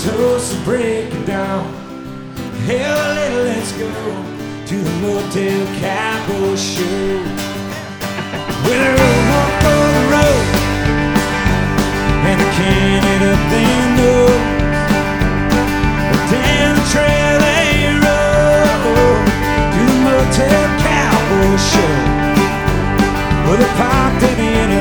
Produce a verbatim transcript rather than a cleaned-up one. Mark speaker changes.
Speaker 1: toast is breaking down. Hell, let's go to the Motel Cowboy Show. Well,